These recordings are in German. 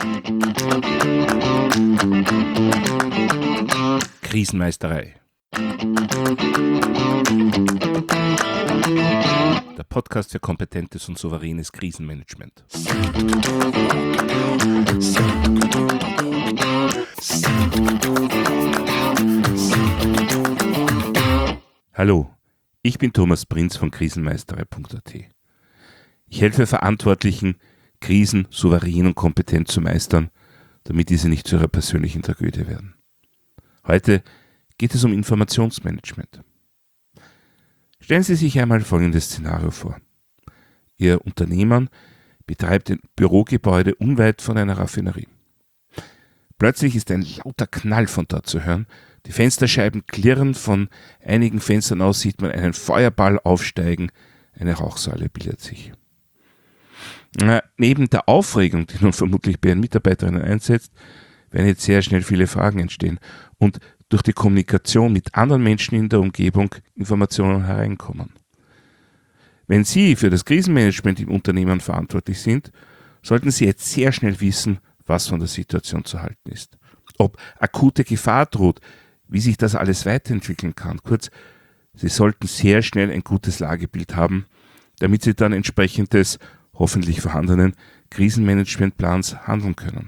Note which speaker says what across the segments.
Speaker 1: Krisenmeisterei. Der Podcast für kompetentes und souveränes Krisenmanagement. Hallo, ich bin Thomas Prinz von krisenmeisterei.at. Ich helfe Verantwortlichen, Krisen souverän und kompetent zu meistern, damit diese nicht zu ihrer persönlichen Tragödie werden. Heute geht es um Informationsmanagement. Stellen Sie sich einmal folgendes Szenario vor. Ihr Unternehmen betreibt ein Bürogebäude unweit von einer Raffinerie. Plötzlich ist ein lauter Knall von dort zu hören, die Fensterscheiben klirren, von einigen Fenstern aus sieht man einen Feuerball aufsteigen, eine Rauchsäule bildet sich. Neben der Aufregung, die nun vermutlich bei Ihren Mitarbeiterinnen einsetzt, werden jetzt sehr schnell viele Fragen entstehen und durch die Kommunikation mit anderen Menschen in der Umgebung Informationen hereinkommen. Wenn Sie für das Krisenmanagement im Unternehmen verantwortlich sind, sollten Sie jetzt sehr schnell wissen, was von der Situation zu halten ist. Ob akute Gefahr droht, wie sich das alles weiterentwickeln kann. Kurz, Sie sollten sehr schnell ein gutes Lagebild haben, damit Sie dann entsprechend des hoffentlich vorhandenen Krisenmanagementplans handeln können.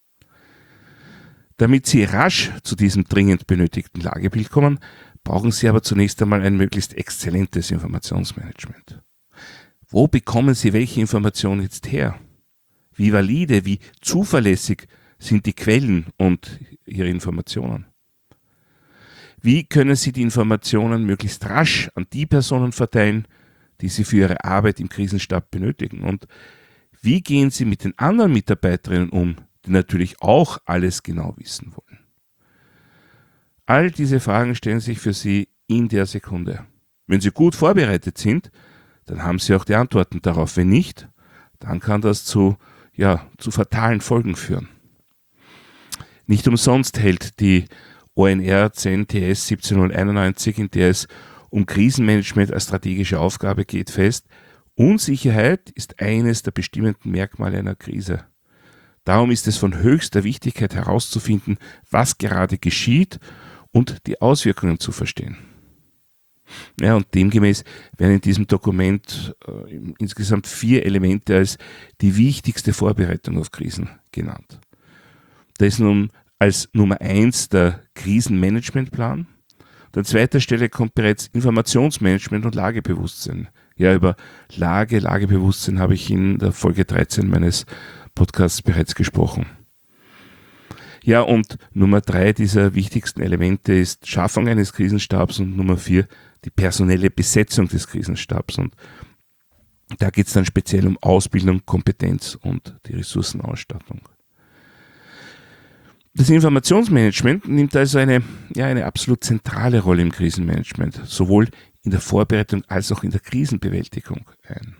Speaker 1: Damit Sie rasch zu diesem dringend benötigten Lagebild kommen, brauchen Sie aber zunächst einmal ein möglichst exzellentes Informationsmanagement. Wo bekommen Sie welche Informationen jetzt her? Wie valide, wie zuverlässig sind die Quellen und Ihre Informationen? Wie können Sie die Informationen möglichst rasch an die Personen verteilen, die Sie für Ihre Arbeit im Krisenstab benötigen? Und wie gehen Sie mit den anderen Mitarbeiterinnen um, die natürlich auch alles genau wissen wollen? All diese Fragen stellen sich für Sie in der Sekunde. Wenn Sie gut vorbereitet sind, dann haben Sie auch die Antworten darauf. Wenn nicht, dann kann das zu fatalen Folgen führen. Nicht umsonst hält die ONR 10 TS 17091, in der es um Krisenmanagement als strategische Aufgabe geht, fest: Unsicherheit ist eines der bestimmenden Merkmale einer Krise. Darum ist es von höchster Wichtigkeit herauszufinden, was gerade geschieht und die Auswirkungen zu verstehen. Ja, und demgemäß werden in diesem Dokument insgesamt 4 Elemente als die wichtigste Vorbereitung auf Krisen genannt. Da ist nun als Nummer 1 der Krisenmanagementplan. An zweiter Stelle kommt bereits Informationsmanagement und Lagebewusstsein. Ja, über Lagebewusstsein habe ich in der Folge 13 meines Podcasts bereits gesprochen. Ja, und Nummer 3 dieser wichtigsten Elemente ist Schaffung eines Krisenstabs und Nummer 4 die personelle Besetzung des Krisenstabs. Und da geht es dann speziell um Ausbildung, Kompetenz und die Ressourcenausstattung. Das Informationsmanagement nimmt also eine absolut zentrale Rolle im Krisenmanagement, sowohl in der Vorbereitung als auch in der Krisenbewältigung ein.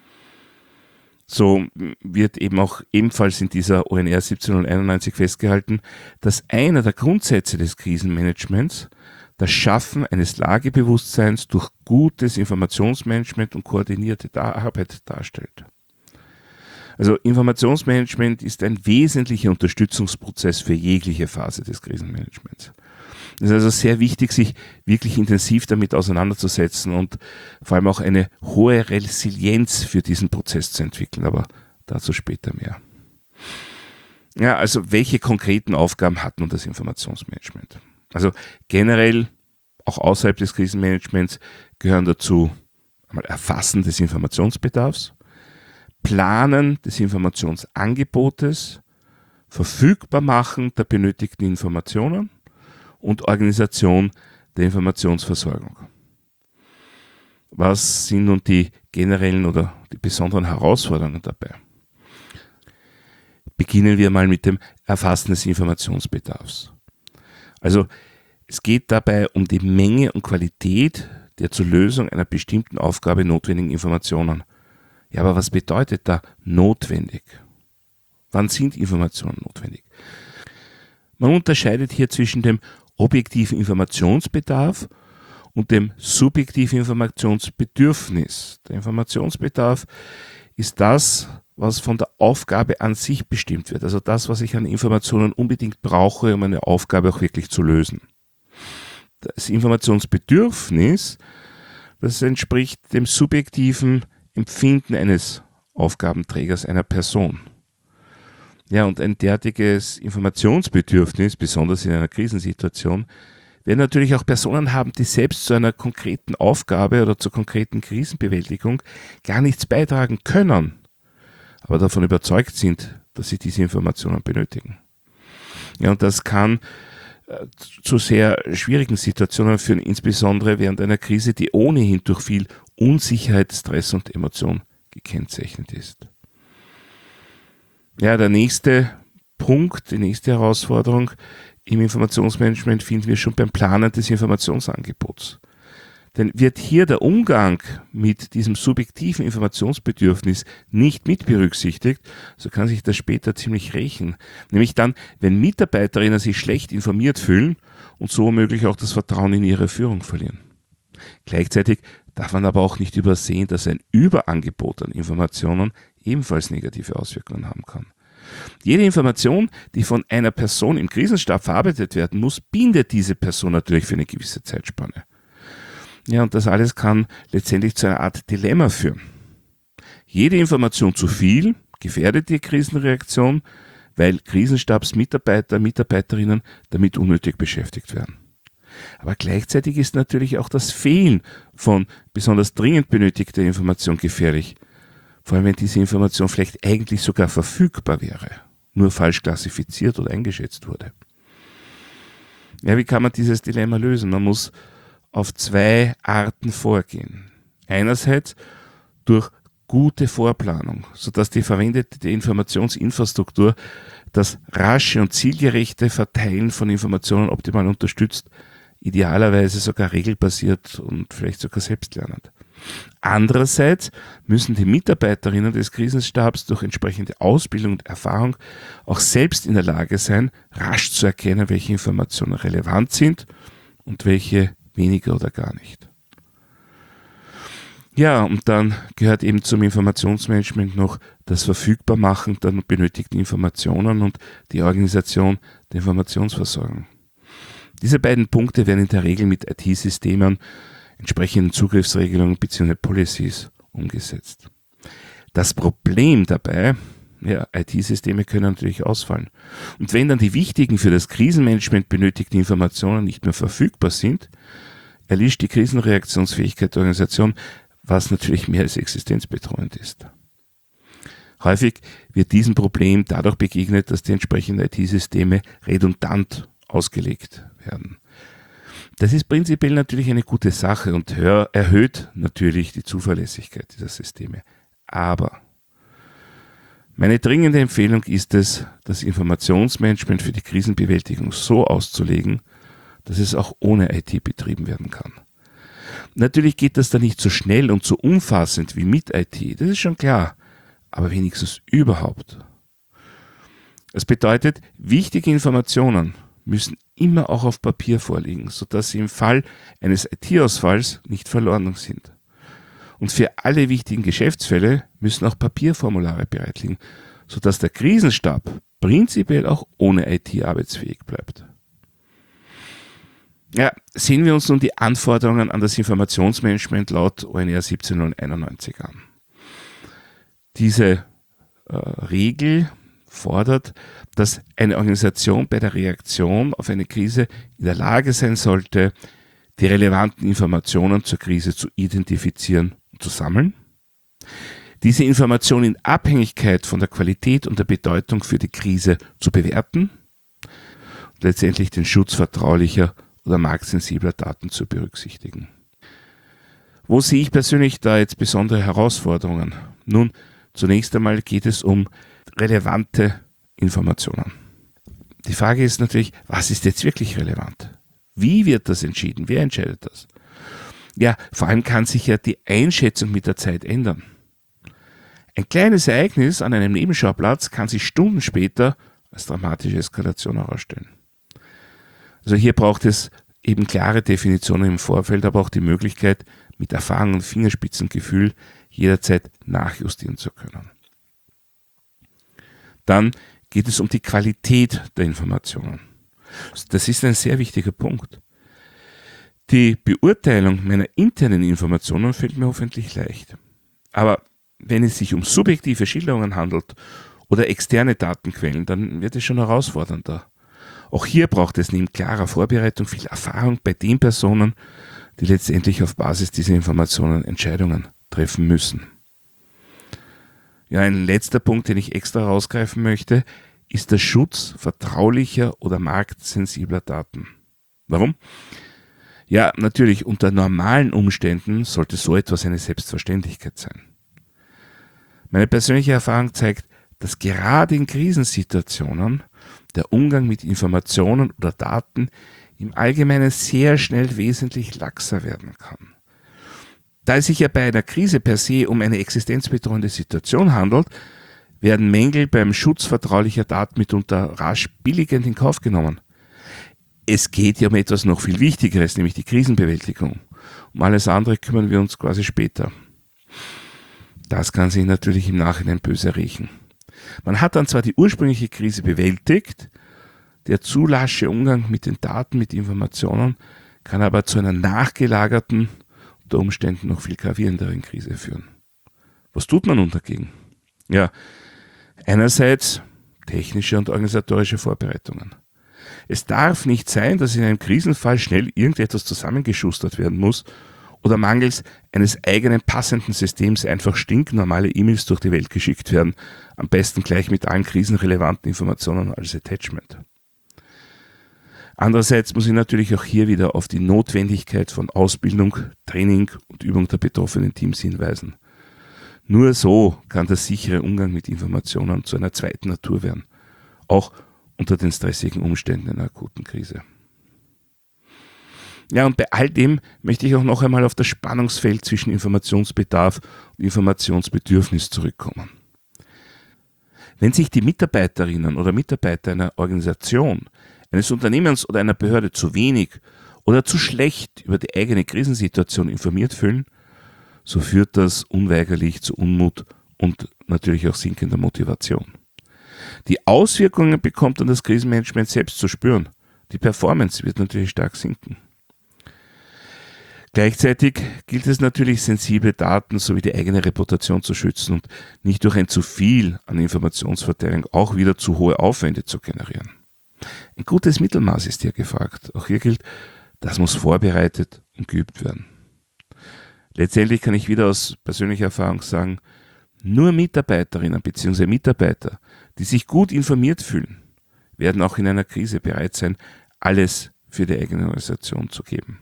Speaker 1: So wird eben auch ebenfalls in dieser ONR 1791 festgehalten, dass einer der Grundsätze des Krisenmanagements das Schaffen eines Lagebewusstseins durch gutes Informationsmanagement und koordinierte Arbeit darstellt. Also Informationsmanagement ist ein wesentlicher Unterstützungsprozess für jegliche Phase des Krisenmanagements. Es ist also sehr wichtig, sich wirklich intensiv damit auseinanderzusetzen und vor allem auch eine hohe Resilienz für diesen Prozess zu entwickeln, aber dazu später mehr. Ja, also welche konkreten Aufgaben hat nun das Informationsmanagement? Also generell, auch außerhalb des Krisenmanagements, gehören dazu einmal Erfassen des Informationsbedarfs, Planen des Informationsangebotes, Verfügbarmachen der benötigten Informationen und Organisation der Informationsversorgung. Was sind nun die generellen oder die besonderen Herausforderungen dabei? Beginnen wir mal mit dem Erfassen des Informationsbedarfs. Also es geht dabei um die Menge und Qualität der zur Lösung einer bestimmten Aufgabe notwendigen Informationen. Ja, aber was bedeutet da notwendig? Wann sind Informationen notwendig? Man unterscheidet hier zwischen dem objektiven Informationsbedarf und dem subjektiven Informationsbedürfnis. Der Informationsbedarf ist das, was von der Aufgabe an sich bestimmt wird. Also das, was ich an Informationen unbedingt brauche, um eine Aufgabe auch wirklich zu lösen. Das Informationsbedürfnis, das entspricht dem subjektiven Empfinden eines Aufgabenträgers, einer Person. Ja, und ein derartiges Informationsbedürfnis, besonders in einer Krisensituation, werden natürlich auch Personen haben, die selbst zu einer konkreten Aufgabe oder zur konkreten Krisenbewältigung gar nichts beitragen können, aber davon überzeugt sind, dass sie diese Informationen benötigen. Ja, und das kann zu sehr schwierigen Situationen führen, insbesondere während einer Krise, die ohnehin durch viel Unsicherheit, Stress und Emotion gekennzeichnet ist. Ja, der nächste Punkt, die nächste Herausforderung im Informationsmanagement finden wir schon beim Planen des Informationsangebots. Denn wird hier der Umgang mit diesem subjektiven Informationsbedürfnis nicht mit berücksichtigt, so kann sich das später ziemlich rächen. Nämlich dann, wenn Mitarbeiterinnen sich schlecht informiert fühlen und so womöglich auch das Vertrauen in ihre Führung verlieren. Gleichzeitig darf man aber auch nicht übersehen, dass ein Überangebot an Informationen ebenfalls negative Auswirkungen haben kann. Jede Information, die von einer Person im Krisenstab verarbeitet werden muss, bindet diese Person natürlich für eine gewisse Zeitspanne. Ja, und das alles kann letztendlich zu einer Art Dilemma führen. Jede Information zu viel gefährdet die Krisenreaktion, weil Krisenstabsmitarbeiter, Mitarbeiterinnen damit unnötig beschäftigt werden. Aber gleichzeitig ist natürlich auch das Fehlen von besonders dringend benötigter Information gefährlich, vor allem wenn diese Information vielleicht eigentlich sogar verfügbar wäre, nur falsch klassifiziert oder eingeschätzt wurde. Ja, wie kann man dieses Dilemma lösen? Man muss auf zwei Arten vorgehen. Einerseits durch gute Vorplanung, sodass die verwendete Informationsinfrastruktur das rasche und zielgerechte Verteilen von Informationen optimal unterstützt, idealerweise sogar regelbasiert und vielleicht sogar selbstlernend. Andererseits müssen die Mitarbeiterinnen des Krisenstabs durch entsprechende Ausbildung und Erfahrung auch selbst in der Lage sein, rasch zu erkennen, welche Informationen relevant sind und welche weniger oder gar nicht. Ja, und dann gehört eben zum Informationsmanagement noch das Verfügbarmachen der benötigten Informationen und die Organisation der Informationsversorgung. Diese beiden Punkte werden in der Regel mit IT-Systemen, entsprechenden Zugriffsregelungen bzw. Policies umgesetzt. Das Problem dabei, ja, IT-Systeme können natürlich ausfallen. Und wenn dann die wichtigen für das Krisenmanagement benötigten Informationen nicht mehr verfügbar sind, erlischt die Krisenreaktionsfähigkeit der Organisation, was natürlich mehr als existenzbedrohend ist. Häufig wird diesem Problem dadurch begegnet, dass die entsprechenden IT-Systeme redundant ausgelegt werden. Das ist prinzipiell natürlich eine gute Sache und erhöht natürlich die Zuverlässigkeit dieser Systeme. Aber meine dringende Empfehlung ist es, das Informationsmanagement für die Krisenbewältigung so auszulegen, dass es auch ohne IT betrieben werden kann. Natürlich geht das dann nicht so schnell und so umfassend wie mit IT, das ist schon klar, aber wenigstens überhaupt. Das bedeutet, wichtige Informationen müssen immer auch auf Papier vorliegen, sodass sie im Fall eines IT-Ausfalls nicht verloren sind. Und für alle wichtigen Geschäftsfälle müssen auch Papierformulare bereitliegen, sodass der Krisenstab prinzipiell auch ohne IT arbeitsfähig bleibt. Ja, sehen wir uns nun die Anforderungen an das Informationsmanagement laut ONR 17091 an. Diese Regel fordert, dass eine Organisation bei der Reaktion auf eine Krise in der Lage sein sollte, die relevanten Informationen zur Krise zu identifizieren und zu sammeln, diese Informationen in Abhängigkeit von der Qualität und der Bedeutung für die Krise zu bewerten und letztendlich den Schutz vertraulicher oder marktsensibler Daten zu berücksichtigen. Wo sehe ich persönlich da jetzt besondere Herausforderungen? Nun, zunächst einmal geht es um relevante Informationen. Die Frage ist natürlich, was ist jetzt wirklich relevant? Wie wird das entschieden? Wer entscheidet das? Ja, vor allem kann sich ja die Einschätzung mit der Zeit ändern. Ein kleines Ereignis an einem Nebenschauplatz kann sich Stunden später als dramatische Eskalation herausstellen. Also hier braucht es eben klare Definitionen im Vorfeld, aber auch die Möglichkeit, mit Erfahrung und Fingerspitzengefühl jederzeit nachjustieren zu können. Dann geht es um die Qualität der Informationen. Das ist ein sehr wichtiger Punkt. Die Beurteilung meiner internen Informationen fällt mir hoffentlich leicht. Aber wenn es sich um subjektive Schilderungen handelt oder externe Datenquellen, dann wird es schon herausfordernder. Auch hier braucht es neben klarer Vorbereitung viel Erfahrung bei den Personen, die letztendlich auf Basis dieser Informationen Entscheidungen treffen müssen. Ja, ein letzter Punkt, den ich extra herausgreifen möchte, ist der Schutz vertraulicher oder marktsensibler Daten. Warum? Ja, natürlich, unter normalen Umständen sollte so etwas eine Selbstverständlichkeit sein. Meine persönliche Erfahrung zeigt, dass gerade in Krisensituationen der Umgang mit Informationen oder Daten im Allgemeinen sehr schnell wesentlich laxer werden kann. Da es sich ja bei einer Krise per se um eine existenzbedrohende Situation handelt, werden Mängel beim Schutz vertraulicher Daten mitunter rasch billigend in Kauf genommen. Es geht ja um etwas noch viel Wichtigeres, nämlich die Krisenbewältigung. Um alles andere kümmern wir uns quasi später. Das kann sich natürlich im Nachhinein böse rächen. Man hat dann zwar die ursprüngliche Krise bewältigt, der zu lasche Umgang mit den Daten, mit Informationen, kann aber zu einer nachgelagerten, unter Umständen noch viel gravierenderen Krise führen. Was tut man nun dagegen? Ja, einerseits technische und organisatorische Vorbereitungen. Es darf nicht sein, dass in einem Krisenfall schnell irgendetwas zusammengeschustert werden muss oder mangels eines eigenen passenden Systems einfach stinknormale E-Mails durch die Welt geschickt werden, am besten gleich mit allen krisenrelevanten Informationen als Attachment. Andererseits muss ich natürlich auch hier wieder auf die Notwendigkeit von Ausbildung, Training und Übung der betroffenen Teams hinweisen. Nur so kann der sichere Umgang mit Informationen zu einer zweiten Natur werden, auch unter den stressigen Umständen einer akuten Krise. Ja, und bei all dem möchte ich auch noch einmal auf das Spannungsfeld zwischen Informationsbedarf und Informationsbedürfnis zurückkommen. Wenn sich die Mitarbeiterinnen oder Mitarbeiter einer Organisation, eines Unternehmens oder einer Behörde zu wenig oder zu schlecht über die eigene Krisensituation informiert fühlen, so führt das unweigerlich zu Unmut und natürlich auch sinkender Motivation. Die Auswirkungen bekommt dann das Krisenmanagement selbst zu spüren. Die Performance wird natürlich stark sinken. Gleichzeitig gilt es natürlich, sensible Daten sowie die eigene Reputation zu schützen und nicht durch ein zu viel an Informationsverteilung auch wieder zu hohe Aufwände zu generieren. Ein gutes Mittelmaß ist hier gefragt. Auch hier gilt, das muss vorbereitet und geübt werden. Letztendlich kann ich wieder aus persönlicher Erfahrung sagen, nur Mitarbeiterinnen bzw. Mitarbeiter, die sich gut informiert fühlen, werden auch in einer Krise bereit sein, alles für die eigene Organisation zu geben.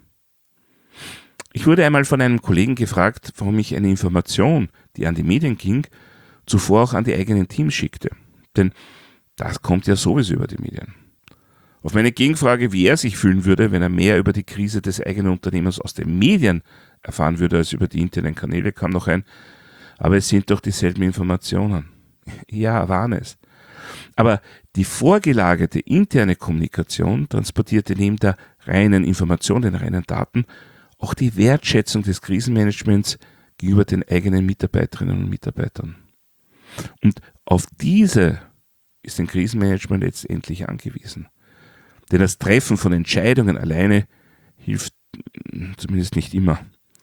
Speaker 1: Ich wurde einmal von einem Kollegen gefragt, warum ich eine Information, die an die Medien ging, zuvor auch an die eigenen Teams schickte. Denn das kommt ja sowieso über die Medien. Auf meine Gegenfrage, wie er sich fühlen würde, wenn er mehr über die Krise des eigenen Unternehmens aus den Medien erfahren würde als über die internen Kanäle, kam noch ein, aber es sind doch dieselben Informationen. Ja, waren es. Aber die vorgelagerte interne Kommunikation transportierte neben der reinen Information, den reinen Daten, auch die Wertschätzung des Krisenmanagements gegenüber den eigenen Mitarbeiterinnen und Mitarbeitern. Und auf diese ist ein Krisenmanagement letztendlich angewiesen. Denn das Treffen von Entscheidungen alleine hilft zumindest nicht immer.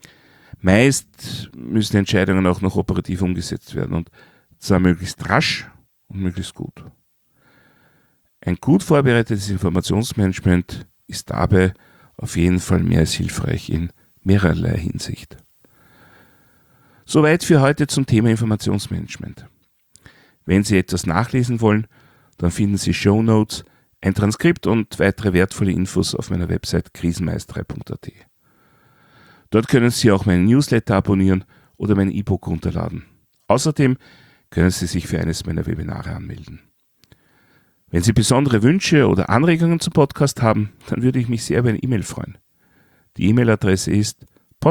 Speaker 1: Meist müssen Entscheidungen auch noch operativ umgesetzt werden und zwar möglichst rasch und möglichst gut. Ein gut vorbereitetes Informationsmanagement ist dabei auf jeden Fall mehr als hilfreich in mehrerlei Hinsicht. Soweit für heute zum Thema Informationsmanagement. Wenn Sie etwas nachlesen wollen, dann finden Sie Shownotes, ein Transkript und weitere wertvolle Infos auf meiner Website krisenmeisterei.at. Dort können Sie auch meinen Newsletter abonnieren oder mein E-Book runterladen. Außerdem können Sie sich für eines meiner Webinare anmelden. Wenn Sie besondere Wünsche oder Anregungen zum Podcast haben, dann würde ich mich sehr über eine E-Mail freuen. Die E-Mail-Adresse ist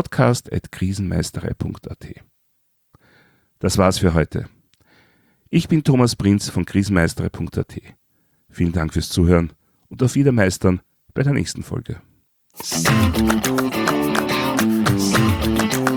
Speaker 1: podcast@krisenmeisterei.at. Das war's für heute. Ich bin Thomas Prinz von krisenmeisterei.at. Vielen Dank fürs Zuhören und auf Wiedermeistern bei der nächsten Folge.